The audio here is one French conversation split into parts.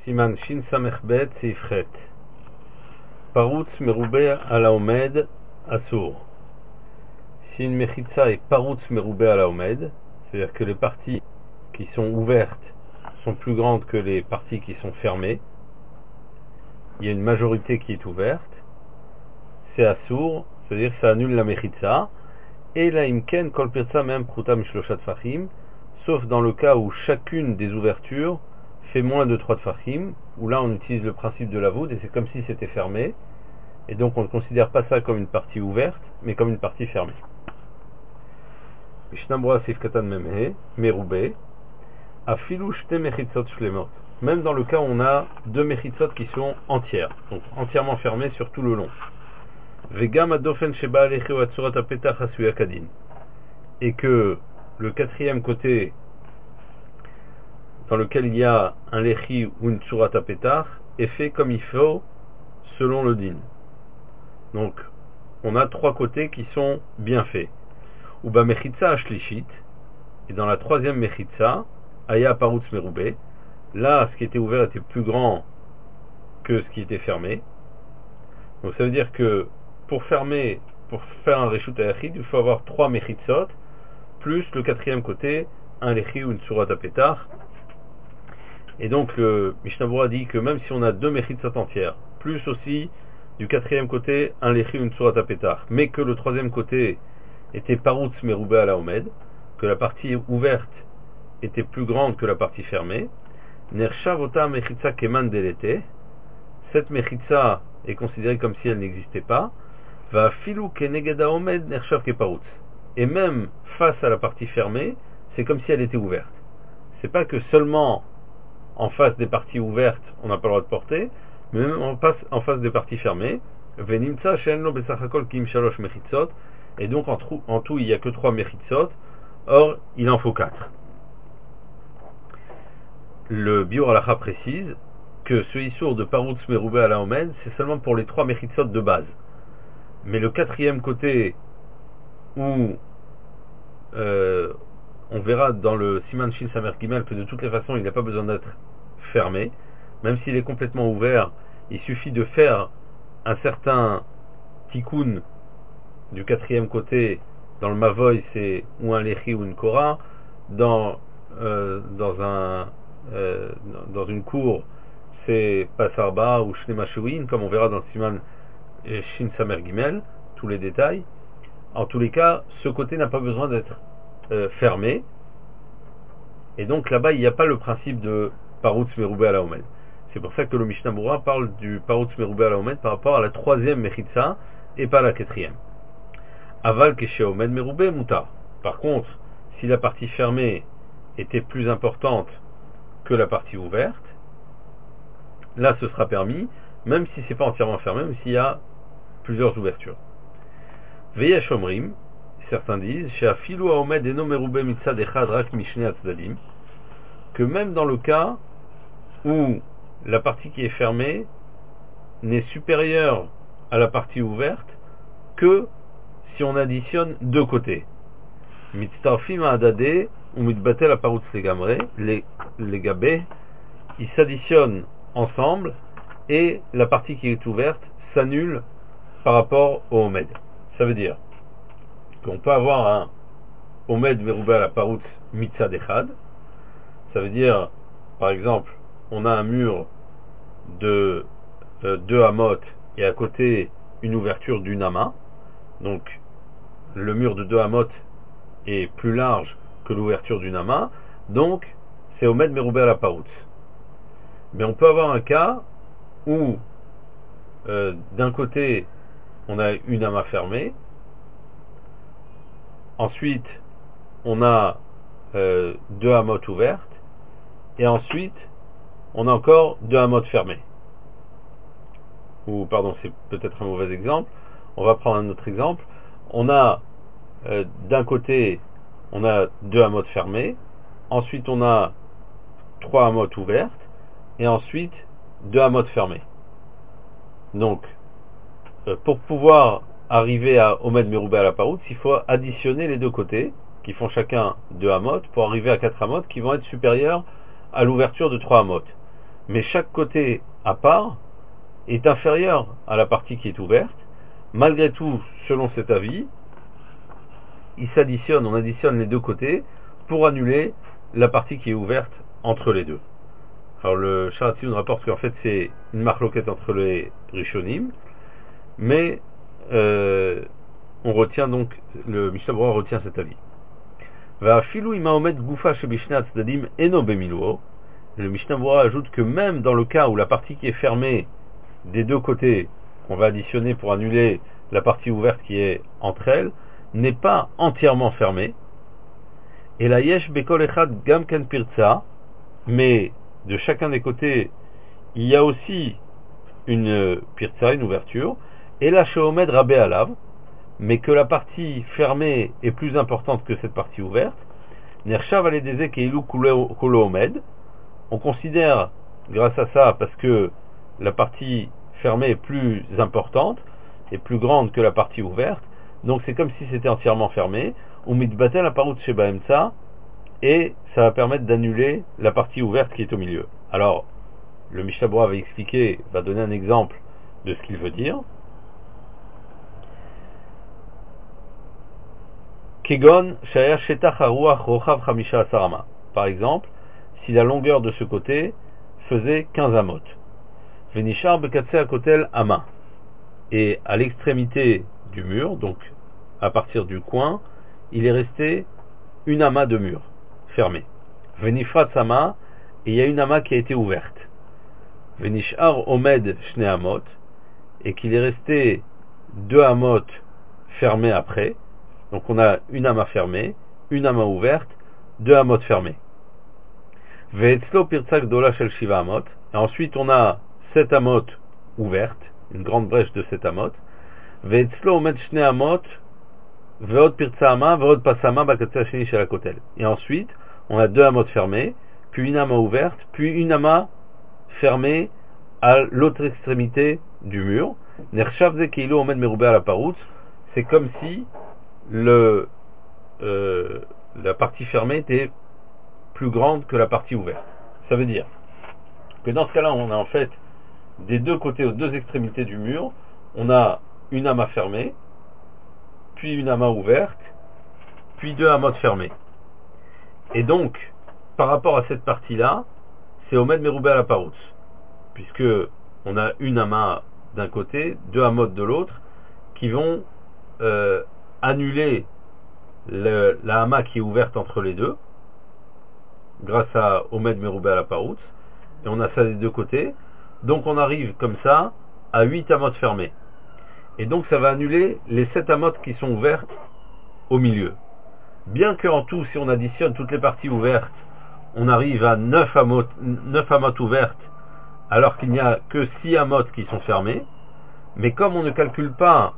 Siman Shin Samech Bet Seifret. Parutz Meroubé à la Omed Assour. Si une mechitza est Parutz Meroubé à la Omed, c'est-à-dire que les parties qui sont ouvertes sont plus grandes que les parties qui sont fermées, il y a une majorité qui est ouverte, c'est Assour, c'est-à-dire que ça annule la mechitza, et la Imken Kol Pirza même Prutam Shloshat Fachim, sauf dans le cas où chacune des ouvertures fait moins de 3 tfachim, où là on utilise le principe de la voûte et c'est comme si c'était fermé, et donc on ne considère pas ça comme une partie ouverte, mais comme une partie fermée. Mishnah Sif Katan Memhe, Meroubé, Afilu Shte Mechitzot Shlemot, même dans le cas où on a 2 mechitzot qui sont entières, donc entièrement fermées sur tout le long. Vegam Adofen Sheba Aleche ou Atsurat Apetach Asuya Kadin, et que le quatrième côté dans lequel il y a un lechi ou une tsurat apetach est fait comme il faut selon le din. Donc on a 3 côtés qui sont bien faits. Uba mechitza ashlishit, et dans la 3e mechitza aya parutz meroubé, là ce qui était ouvert était plus grand que ce qui était fermé. Donc ça veut dire que pour faire un reshut ayachid, il faut avoir 3 mechitzot plus le 4e côté, un lechi ou une tsurat apetach. Et donc le Mishnah Berurah dit que même si on a 2 mechitzot entières, plus aussi du 4e côté un lechi ou une tsurat apetach, mais que le 3e côté était parutz meroubé à la omed, que la partie ouverte était plus grande que la partie fermée, nershav ota mechitza keman delete, cette mechitza est considérée comme si elle n'existait pas, va filu keneged haomed nershav keparutz, et même face à la partie fermée, c'est comme si elle était ouverte. C'est pas que seulement en face des parties ouvertes, on n'a pas le droit de porter, mais même en face des parties fermées, Venimtsa she'enlo besachakol kim shalosh mechitzot, et donc en tout il n'y a que 3 mechitzot, or il en faut 4. Le Biur Halacha précise que ce issour de Parutz Meroubé à la Omed, c'est seulement pour les 3 mechitzot de base. Mais le 4e côté, où on verra dans le Siman Shin Samer Gimel que de toutes les façons il n'a pas besoin d'être fermé, même s'il est complètement ouvert, il suffit de faire un certain tikkun du 4e côté. Dans le Mavoy c'est ou un lechi ou une kora, dans une cour c'est pasarba ou shnema shuin, comme on verra dans le Siman Shin Samer Gimel, tous les détails. En tous les cas, ce côté n'a pas besoin d'être fermé, et donc là-bas il n'y a pas le principe de Parutz Meroubé à la Omed. C'est pour ça que le Mishnah Berurah parle du Parutz Meroubé à la Omed par rapport à la 3e mechitza et pas la 4e. Aval Keshe Omed Meroubé Mutar. Par contre, si la partie fermée était plus importante que la partie ouverte, là ce sera permis, même si c'est pas entièrement fermé, même s'il y a plusieurs ouvertures. Veyesh Omrim, certains disent, She'afilu haomed eno meroubé mitzad echad rak mishne atzdadim, que même dans le cas où la partie qui est fermée n'est supérieure à la partie ouverte que si on additionne 2 côtés. Mitztarfim ha'adade ou mitbatel aparutz legamre, les gabé, ils s'additionnent ensemble et la partie qui est ouverte s'annule par rapport au omed. Ça veut dire qu'on peut avoir un omed meroubé à la parutz mitzad echad. Ça veut dire, par exemple, on a un mur de 2 amot et à côté une ouverture d'une ama. Donc le mur de 2 amot est plus large que l'ouverture d'une ama. Donc c'est omed meroubé à la parutz. Mais on peut avoir un cas où d'un côté on a une ama fermée, ensuite on a 2 amot ouvertes, et ensuite on a encore 2 amot fermées. Ou pardon, c'est peut-être un mauvais exemple. On va prendre un autre exemple. On a d'un côté on a 2 amot fermées, ensuite on a 3 amot ouvertes, et ensuite 2 amot fermées. Donc pour pouvoir arriver à Omed Meroubé à la Parutz, il faut additionner les 2 côtés, qui font chacun 2 amot, pour arriver à 4 amot, qui vont être supérieurs à l'ouverture de 3 amot. mais chaque côté à part est inférieur à la partie qui est ouverte. Malgré tout, selon cet avis, on additionne les deux côtés pour annuler la partie qui est ouverte entre les deux. Alors le Sharatzion rapporte qu'en fait c'est une marloquette entre les Rishonim, mais on retient donc, le Mishnah Berurah retient cet avis. Le Mishnah Berurah ajoute que même dans le cas où la partie qui est fermée des deux côtés, qu'on va additionner pour annuler la partie ouverte qui est entre elles, n'est pas entièrement fermée, et la yesh bekol echad gam ken pirtza, mais de chacun des côtés il y a aussi une pirtza, une ouverture, et la sheomed rabbe alav, mais que la partie fermée est plus importante que cette partie ouverte. Nershav aledeze keilu kolo omed, on considère grâce à ça, parce que la partie fermée est plus importante et plus grande que la partie ouverte, donc c'est comme si c'était entièrement fermé, ou mitbatel aparut shebaemtsa, et ça va permettre d'annuler la partie ouverte qui est au milieu. Alors, le Mishnah Berurah va donner un exemple de ce qu'il veut dire. Kegon shaya shetach haruach rochav chamisha asarama. Par exemple, si la longueur de ce côté faisait 15 amot. Venishar bekatse akotel ama. Et à l'extrémité du mur, donc à partir du coin, il est resté une ama de mur fermée. Venifrat sama, et il y a une ama qui a été ouverte. Venishar omed shne amot, et qu'il est resté deux amot fermées après. Donc on a une ama fermée, une ama ouverte, deux amot fermées. Ve'etzlo pirtza gdola shel shiva amot, et ensuite on a 7 amot ouvertes, une grande brèche de 7 amot. Ve'etzlo omed shne amot, ve'od pirtza ama, ve'od pasama bakatsa sheni shel hakotel. Et ensuite on a deux amot fermées, puis une ama ouverte, puis une ama fermée à l'autre extrémité du mur. Nershav ze keilo omed merube ala parutz, c'est comme si la partie fermée était plus grande que la partie ouverte. Ça veut dire que dans ce cas-là, on a en fait des deux côtés, aux deux extrémités du mur, on a une ama fermée, puis une ama ouverte, puis deux amas fermés. Et donc, par rapport à cette partie-là, c'est Omed Merubé à la Paroutz, puisque on a une ama d'un côté, deux amas de l'autre, qui vont annuler la hama qui est ouverte entre les deux, grâce à Omed Merubé à la Paroutz, et on a ça des deux côtés, donc on arrive comme ça à 8 amotes fermées. Et donc ça va annuler les 7 amotes qui sont ouvertes au milieu. Bien qu'en tout, si on additionne toutes les parties ouvertes, on arrive à 9 amotes ouvertes, alors qu'il n'y a que 6 amotes qui sont fermées, mais comme on ne calcule pas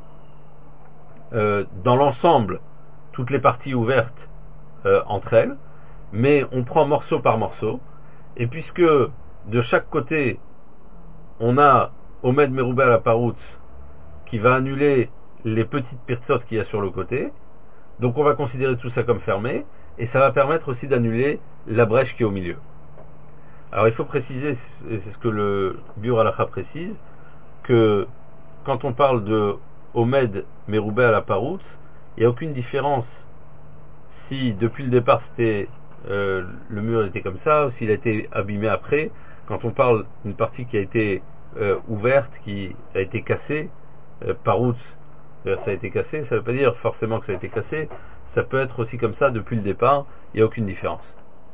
dans l'ensemble toutes les parties ouvertes entre elles, mais on prend morceau par morceau, et puisque de chaque côté on a Omed Merubé à la Paroutz qui va annuler les petites pirtzot qu'il y a sur le côté, donc on va considérer tout ça comme fermé, et ça va permettre aussi d'annuler la brèche qui est au milieu. Alors il faut préciser, c'est ce que le Biur Halacha précise, que quand on parle de Omed Merubé à la Paroutz, il n'y a aucune différence si depuis le départ c'était le mur était comme ça, ou s'il a été abîmé après. Quand on parle d'une partie qui a été ouverte, qui a été cassée, Paroutz, ça a été cassé, ça ne veut pas dire forcément que ça a été cassé, ça peut être aussi comme ça depuis le départ, il n'y a aucune différence.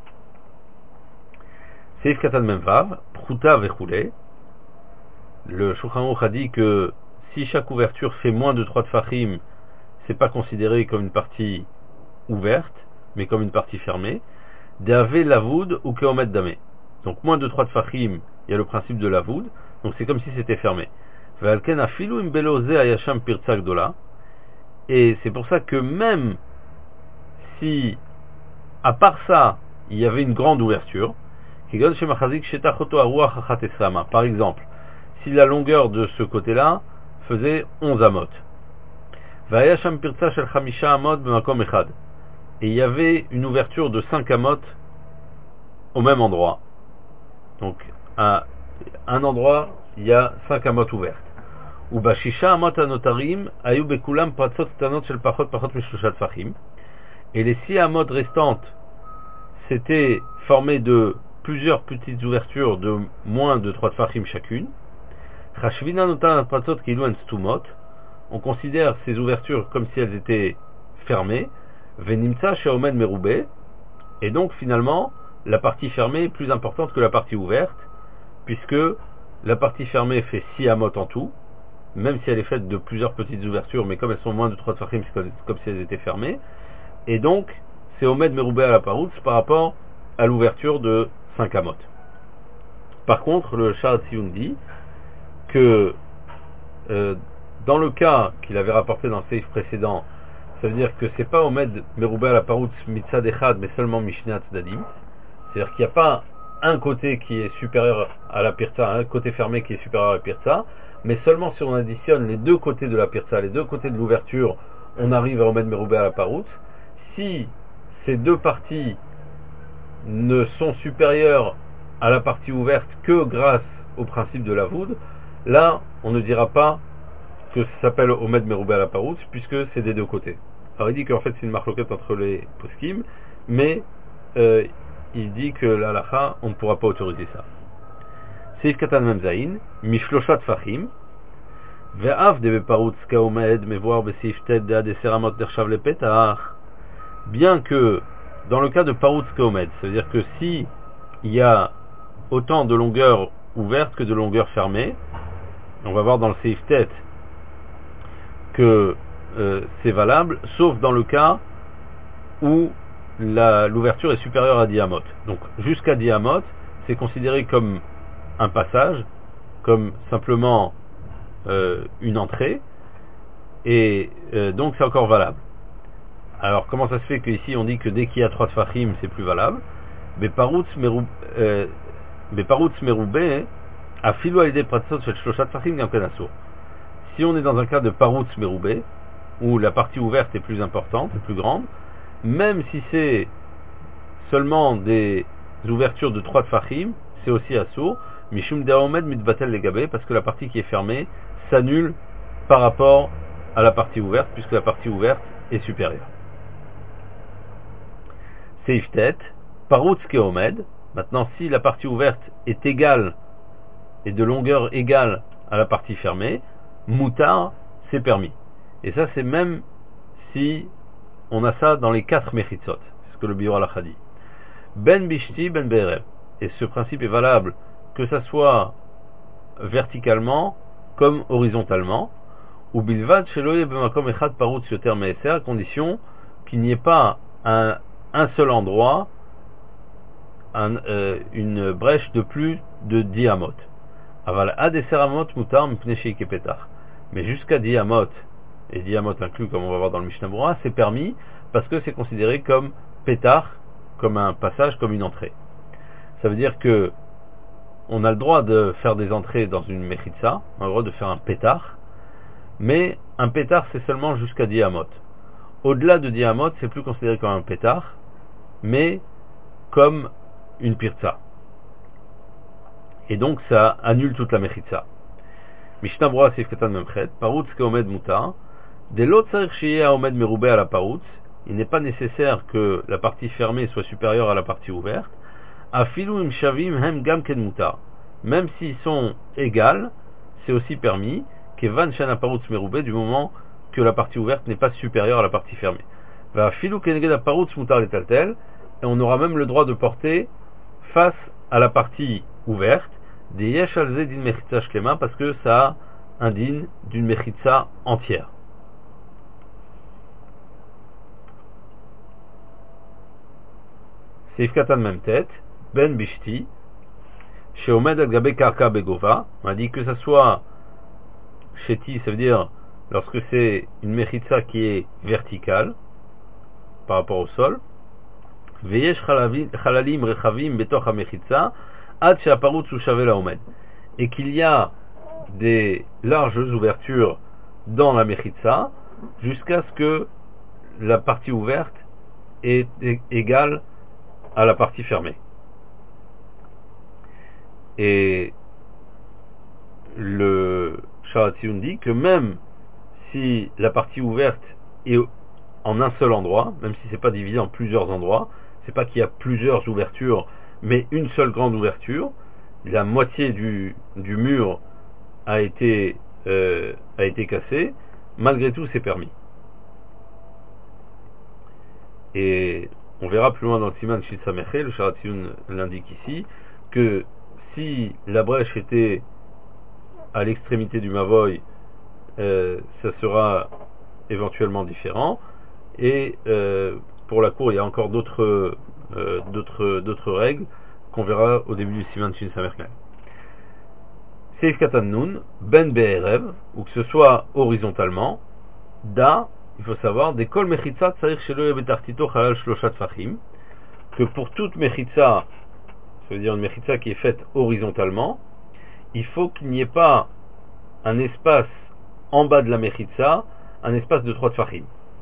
Seif Katan Memvav, Pruta Vechoulé, le Shulchan Aruch a dit que si chaque ouverture fait moins de 3 tfachim, c'est pas considéré comme une partie ouverte, mais comme une partie fermée. D'ave lavoud ou keomet damé. Donc moins de 3 tfachim, il y a le principe de lavoud, donc c'est comme si c'était fermé. Ve'alken afilu im beloze ayasham pirtza gdola. Et c'est pour ça que même si, à part ça, il y avait une grande ouverture, par exemple, si la longueur de ce côté-là faisait 11 amot, et il y avait une ouverture de 5 amot au même endroit, donc à un endroit, il y a 5 amotes ouvertes. Ou bashisha amot anotarim ayu bekulam pratzot tanot shel pachot pachot mishloshat fachim. Et les 6 amotes restantes, c'était formé de plusieurs petites ouvertures de moins de 3 tfachim chacune. Chashvina notan pratzot kilu en stumot. On considère ces ouvertures comme si elles étaient fermées. Venimtsa sheomen merube. Et donc finalement, la partie fermée est plus importante que la partie ouverte, puisque la partie fermée fait 6 amotes en tout, même si elle est faite de plusieurs petites ouvertures, mais comme elles sont moins de 3 tfachim, c'est comme si elles étaient fermées. Et donc, c'est Omed Meroubé à la Paroutz par rapport à l'ouverture de 5 amotes. Par contre, le Sha'ar Tziyun dit que dans le cas qu'il avait rapporté dans le seif précédent, ça veut dire que c'est pas Omed Meroubé à la Paroutz Mitzad Echad, mais seulement Mishnat Dadim. C'est-à-dire qu'il n'y a pas un côté qui est supérieur à la Pirza, un côté fermé qui est supérieur à la Pirza, mais seulement si on additionne les deux côtés de la Pirza, les deux côtés de l'ouverture, on arrive à Omed Meroubé à la Paroutz. Si ces deux parties ne sont supérieures à la partie ouverte que grâce au principe de la voûte, là, on ne dira pas que ça s'appelle Omed Meroubé à la Paroutz, puisque c'est des deux côtés. Alors il dit qu'en fait c'est une marloquette entre les poskim, mais il dit que la halakha, on ne pourra pas autoriser ça. Seif Katan Memzaïn, Mishloshat Fachim, Ve'av de Beparoutz Kaomed, Mevoar Beseif Ted de Seramot Dershav le Petach. Bien que dans le cas de Paroutz Kaomed, c'est-à-dire que si il y a autant de longueur ouverte que de longueur fermée, on va voir dans le Seif Tet que c'est valable, sauf dans le cas où l'ouverture est supérieure à 10 amot. Donc jusqu'à 10 amot, c'est considéré comme un passage, comme simplement une entrée, et donc c'est encore valable. Alors comment ça se fait qu'ici on dit que dès qu'il y a 3 tfachim c'est plus valable? Beparoutz meroubé afilu alidei pratzot shel shloshat tfachim gam ken asur. Si on est dans un cas de Paroutz meroubé, où la partie ouverte est plus importante, plus grande, même si c'est seulement des ouvertures de 3 tfachim, c'est aussi assour, mishum de'omed mitbatel legabe, parce que la partie qui est fermée s'annule par rapport à la partie ouverte, puisque la partie ouverte est supérieure. Seif Tet, Paroutz ke'omed. Maintenant, si la partie ouverte est égale et de longueur égale à la partie fermée, Moutar, c'est permis. Et ça, c'est même si on a ça dans les 4 mechitzot. C'est ce que le Biur Halakha dit. Ben bishti, ben be'erev. Et ce principe est valable que ça soit verticalement comme horizontalement. Ou bilvad sheloye b'makom echad paroutz yoter me'eser, à condition qu'il n'y ait pas un seul endroit, une brèche de plus de 10 amot. Aval ad eser amot mutar mipnei sheike petach. Mais jusqu'à 10 amot, et 10 amot inclus comme on va voir dans le Mishnah Berurah, c'est permis parce que c'est considéré comme pétard, comme un passage, comme une entrée. Ça veut dire que on a le droit de faire des entrées dans une mechitza, on a le droit de faire un pétard, mais un pétard c'est seulement jusqu'à 10 amot. Au-delà de 10 amot, c'est plus considéré comme un pétard, mais comme une pirza. Et donc ça annule toute la mechitza. Mishnah Berurah Seif Katan Memchet, Paroutz ke'omed mutar, de lo tzarich sheyeh haomed meroubé à la Paroutz, il n'est pas nécessaire que la partie fermée soit supérieure à la partie ouverte, afilu im shavim hem gam ken mutar, même s'ils sont égales, c'est aussi permis, kevan shana Paroutz meroubé, du moment que la partie ouverte n'est pas supérieure à la partie fermée. Va afilu keneged ha Paroutz mutar letaltel, et on aura même le droit de porter face à la partie ouverte, des yesh alze din mechitza shlema, parce que ça indigne d'une mechitza entière. Seif Katan même tête, ben bishti, chez Omed al gabe karka begova, on a dit que ça soit sheti, ça veut dire lorsque c'est une mechitza qui est verticale par rapport au sol, veyesh chalalim rechavim betoch ha-mechitza, ad she'aparutz hu shaveh la'omed, et qu'il y a des larges ouvertures dans la mechitza jusqu'à ce que la partie ouverte est égale à la partie fermée. Et le Sharatzion dit que même si la partie ouverte est en un seul endroit, même si c'est pas divisé en plusieurs endroits, c'est pas qu'il y a plusieurs ouvertures, mais une seule grande ouverture, la moitié du mur a été cassée, malgré tout c'est permis. Et on verra plus loin dans le Siman Shil Sameche, le Sharatzion l'indique ici, que si la brèche était à l'extrémité du Mavoy, ça sera éventuellement différent. Et pour la cour, il y a encore d'autres règles qu'on verra au début du Siman Shin Samerkal. Seif Katan Nun, Ben Be'erev, ou que ce soit horizontalement, Da, il faut savoir, des kol mechitza tsarich shelo betartito halal shloshat fachim, que pour toute mechitza, ça veut dire une mechitza qui est faite horizontalement, il faut qu'il n'y ait pas un espace en bas de la mechitza, un espace de 3 tfachim.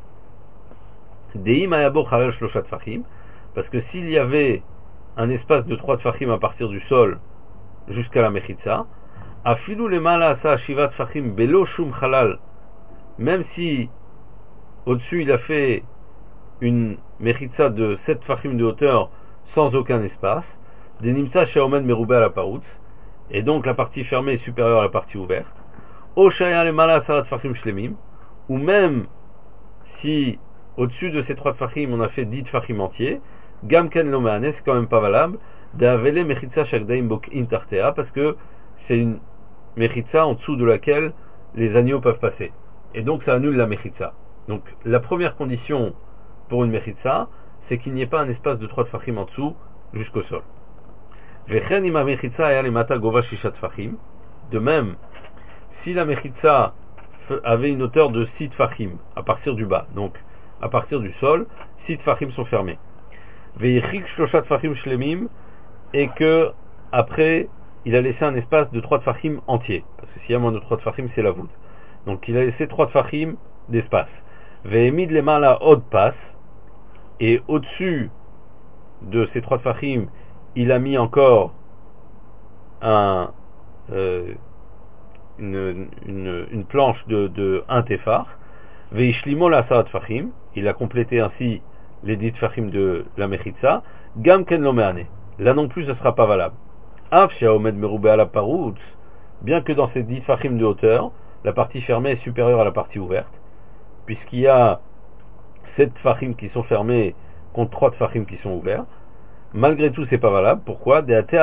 Deim ayabo halal shloshat fachim, parce que s'il y avait un espace de 3 tfachim à partir du sol jusqu'à la mechitza, afilu lemala asa shivat tfachim belo shum halal, même si au-dessus il a fait une mechitza de 7 tfachim de hauteur sans aucun espace, des nimsa sheomen meroubé à la paroutz, et donc la partie fermée est supérieure à la partie ouverte, o shaya lemala asa tfachim shlemim, ou même si au-dessus de ces 3 tfachim on a fait 10 tfachim entiers, gamken lo me'ane, c'est quand même pas valable, d'avele mechitza shakdaim bok intartea, parce que c'est une mechitza en dessous de laquelle les agneaux peuvent passer. Et donc ça annule la mechitza. Donc la première condition pour une mechitza, c'est qu'il n'y ait pas un espace de 3 tfachim en dessous jusqu'au sol. De même, si la mechitza avait une hauteur de 6 tfachim à partir du bas, donc à partir du sol, 6 tfachim sont fermés. Et que après il a laissé un espace de 3 tfachim entier, parce que s'il y a moins de 3 tfachim, c'est la voûte. Donc il a laissé 3 tfachim d'espace. Ve'emid lemala od pas, et au-dessus de ces 3 tfachim, il a mis encore une planche de 1 tefar. Ve'ishlimo la sa'at tfachim, il a complété ainsi les 10 tfachim de la mechitza. Gam ken lo me'ane, là non plus, ça sera pas valable. Bien que dans ces 10 tfachim de hauteur, la partie fermée est supérieure à la partie ouverte, puisqu'il y a 7 tfachim qui sont fermés contre 3 tfachim qui sont ouverts. Malgré tout, c'est pas valable. Pourquoi?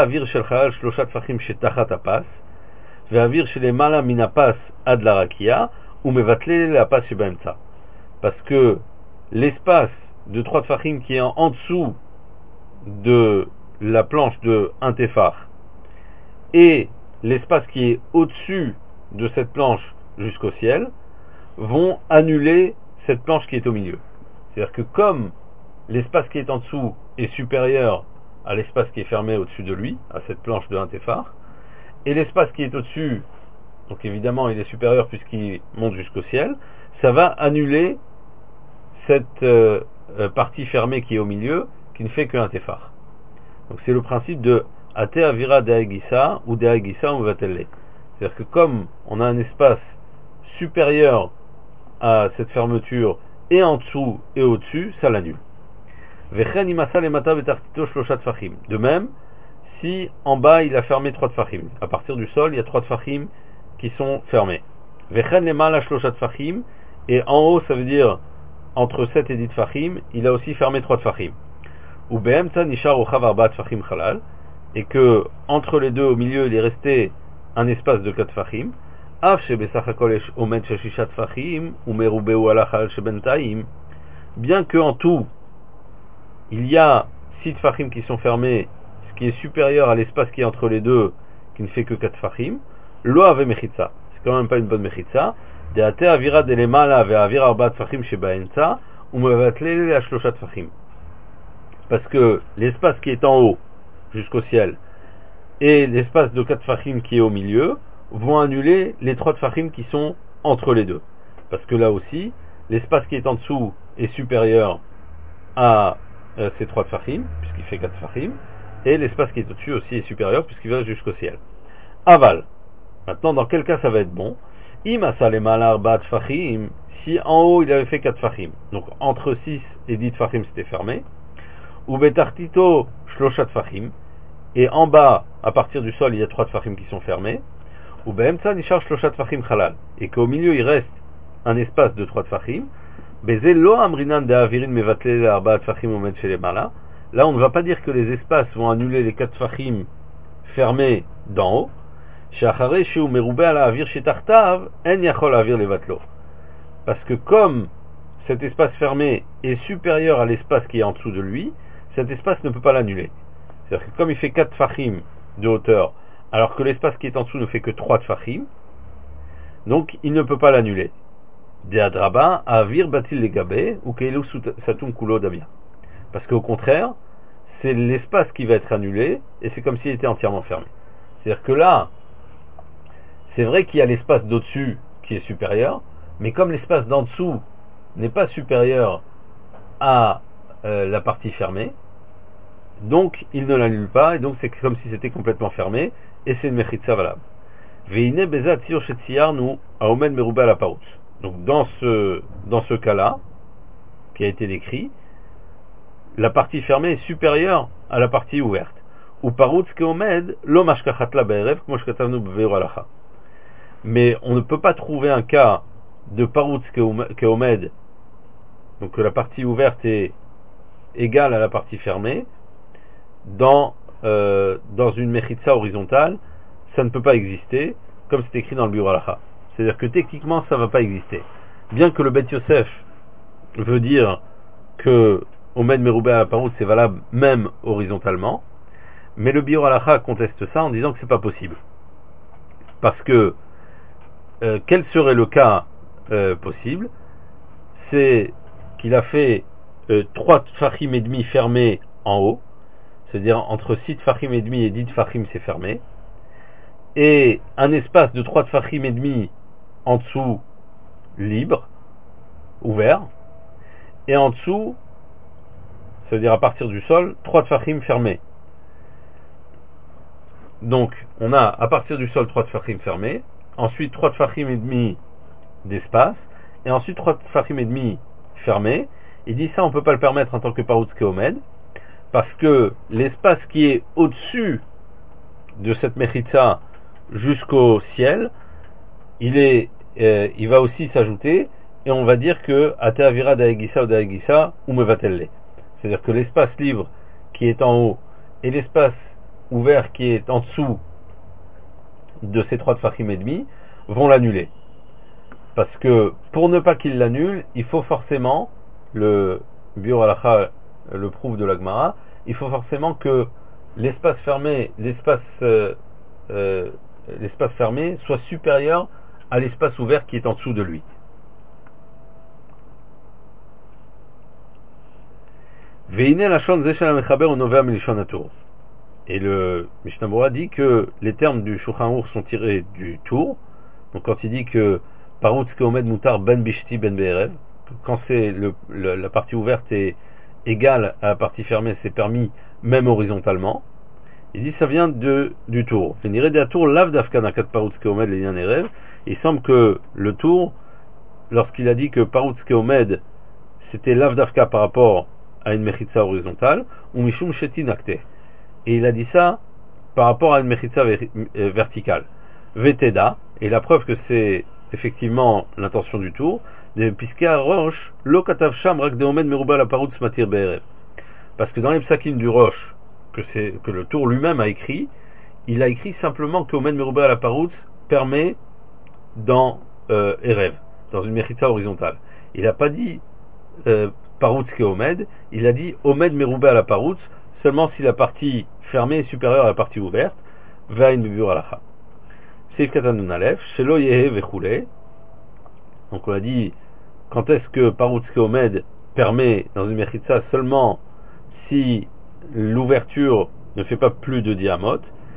Parce que l'espace de 3 tfachim qui est en dessous de la planche de 1 tefar et l'espace qui est au-dessus de cette planche jusqu'au ciel vont annuler cette planche qui est au milieu. C'est-à-dire que comme l'espace qui est en dessous est supérieur à l'espace qui est fermé au-dessus de lui, à cette planche de 1 tefar, et l'espace qui est au-dessus, donc évidemment il est supérieur puisqu'il monte jusqu'au ciel, ça va annuler cette partie fermée qui est au milieu, qui ne fait qu'un tefar. Donc c'est le principe de Ate Avira Deagisa ou Deagisa ou Vatelle. C'est-à-dire que comme on a un espace supérieur à cette fermeture et en dessous et au-dessus, ça l'annule. De même, si en bas il a fermé 3 tfachim, à partir du sol il y a 3 tfachim qui sont fermés. Et en haut ça veut dire entre 7 et 10 tfachim, il a aussi fermé 3 tfachim. Et que entre les deux au milieu il est resté un espace de 4 tfachim, bien que en tout il y a 6 tfachim qui sont fermés, ce qui est supérieur à l'espace qui est entre les deux, qui ne fait que 4 tfachim, lo ave mechitza, c'est quand même pas une bonne mechitza. Deate avira delemala ve avira arba tfachim shebaenza umevatlele la shlosha tfachim, parce que l'espace qui est en haut jusqu'au ciel et l'espace de 4 tfachim qui est au milieu vont annuler les 3 tfachim qui sont entre les deux, parce que là aussi l'espace qui est en dessous est supérieur à ces 3 tfachim, puisqu'il fait 4 tfachim, et l'espace qui est au-dessus aussi est supérieur puisqu'il va jusqu'au ciel. Aval. Maintenant, dans quel cas ça va être bon? Imasa le malar bat fachim, si en haut il avait fait 4 fachim, donc entre 6 et 10 fachim c'était fermé, ou betartito shloshat fachim, et en bas, à partir du sol, il y a 3 fachim qui sont fermés, ou beemtsa nishar shloshat fachim chalal, et qu'au milieu il reste un espace de 3 fachim, beze lo amrinan de avirin mevatle l'arba fachim omed chez les malas. Là, on ne va pas dire que les espaces vont annuler les 4 fachim fermés d'en haut. Parce que comme cet espace fermé est supérieur à l'espace qui est en dessous de lui, cet espace ne peut pas l'annuler. C'est-à-dire que comme il fait 4 fachim de hauteur, alors que l'espace qui est en dessous ne fait que 3 fachim, donc il ne peut pas l'annuler. Deadraba, avir batil legabe, ou keilu satum kulo dabia. Parce qu'au contraire, c'est l'espace qui va être annulé, et c'est comme s'il était entièrement fermé. C'est-à-dire que là, c'est vrai qu'il y a l'espace d'au-dessus qui est supérieur, mais comme l'espace d'en dessous n'est pas supérieur à la partie fermée, donc il ne l'annule pas, et donc c'est comme si c'était complètement fermé, et c'est une mechitza valable. Veine beza tzir shetziyarnu aomen meruba la parut. Donc dans ce cas-là, qui a été décrit, la partie fermée est supérieure à la partie ouverte. Ou parut keomed lo mashkachatla be'erev kmo shkatavnu b've'ur halacha. Mais on ne peut pas trouver un cas de parutz keomed, donc que la partie ouverte est égale à la partie fermée, dans une mechitza horizontale, ça ne peut pas exister, comme c'est écrit dans le biur halacha. C'est-à-dire que techniquement, ça ne va pas exister. Bien que le Bet Yosef veut dire que omed merubah à parutz c'est valable même horizontalement, mais le biur halacha conteste ça en disant que c'est pas possible. Parce que quel serait le cas possible? C'est qu'il a fait 3 tfachim et demi fermés en haut, c'est-à-dire entre 6 tfachim et demi et 10 tfachim c'est fermé, et un espace de 3 tfachim et demi en dessous libre, ouvert, et en dessous, c'est-à-dire à partir du sol, 3 tfachim fermés. Donc on a à partir du sol 3 tfachim fermés, ensuite 3 tfachim et demi d'espace, et ensuite 3 tfachim et demi fermés. Il dit ça on ne peut pas le permettre en tant que parutz keomed, parce que l'espace qui est au-dessus de cette mechitza jusqu'au ciel, il va aussi s'ajouter, et on va dire que ate avira daegisa ou daegisa ou mevatelle. C'est-à-dire que l'espace libre qui est en haut et l'espace ouvert qui est en dessous de ces 3 tfachim et demi vont l'annuler. Parce que pour ne pas qu'il l'annule, il faut forcément, le biur halacha le prouve de la Gemara, il faut forcément que l'espace fermé, l'espace fermé soit supérieur à l'espace ouvert qui est en dessous de lui. Et le Mishnah Berurah dit que les termes du Shulchan Aruch sont tirés du tour. Donc quand il dit que parutz keomed mutar ben bishti ben be'erev, quand c'est la partie ouverte est égale à la partie fermée, c'est permis même horizontalement. Il dit ça vient du tour. Venire de tour lav dafka nakat parutz keomed l'enyan erev. Il semble que le tour, lorsqu'il a dit que parutz keomed c'était lav dafka par rapport à une mechitza horizontale, ou mishum sheti nakte. Et il a dit ça par rapport à une mechitza verticale. Veteda, et la preuve que c'est effectivement l'intention du tour, de Piska Roche, lo katav sham rak de omed meruba la parutz matir be'erev. Parce que dans les psakim du Roche, que le tour lui-même a écrit, il a écrit simplement que omed meruba la parutz permet dans Erev, dans une mechitza horizontale. Il n'a pas dit parutz ke omed, il a dit omed meruba la parutz, seulement si la partie fermée est supérieure à la partie ouverte, va une biur halacha. Seif katan nun alef, shelo yehe vechule. Donc on a dit, quand est-ce que parutz keomed permet dans une mechitza seulement si l'ouverture ne fait pas plus de diamot,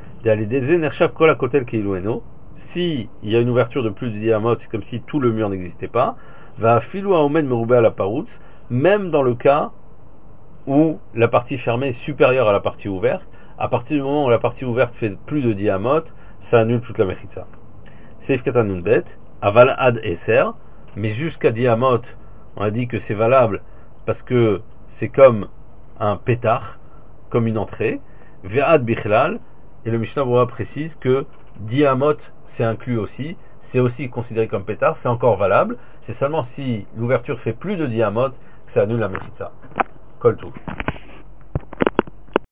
si il y a une ouverture de plus de diamot, c'est comme si tout le mur n'existait pas, va filou à omed meruba la parutz, même dans le cas où la partie fermée est supérieure à la partie ouverte, À partir du moment où la partie ouverte fait plus de 10 amot, ça annule toute la mechitza. Seif katanun bet, aval ad eser, mais jusqu'à 10 amot, on a dit que c'est valable parce que c'est comme un pétard, comme une entrée. Ve'ad bichlal, et le Mishnah Berurah précise que 10 amot c'est inclus aussi, c'est aussi considéré comme pétard, c'est encore valable. C'est seulement si l'ouverture fait plus de 10 amot que ça annule la mechitza. Kol tout.